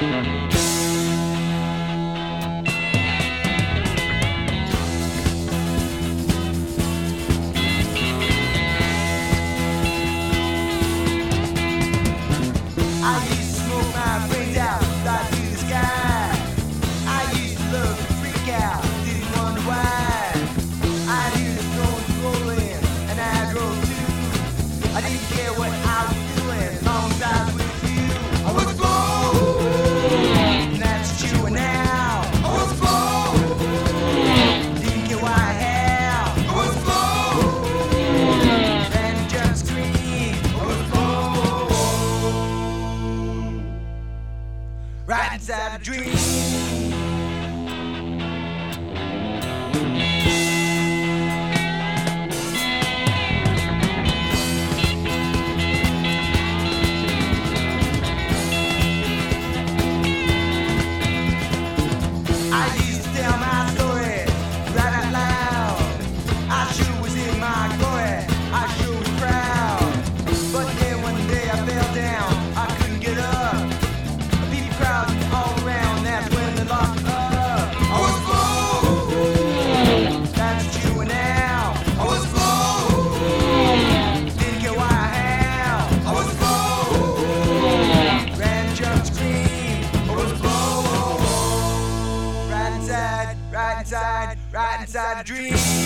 I used to smoke my brains out, fly to the sky. I used to love to freak out, didn't wonder why. I knew the snow was rolling, and I drove too. I didn't care what I was doing, as long as I was with you. I was bold, and that's true now. I was bold, didn't care what I had. I was bold, and just scream. I was bold, right inside a dream. I used to tell my story right out loud. I sure was in my glory, I sure was proud. But then one day I fell down, I couldn't get up. People crowding all around, that's when they locked me up. I was bold, that's true now. I was bold, didn't care what I had. I was bold, ran, jumped, screamed. I was bold, right inside a dream.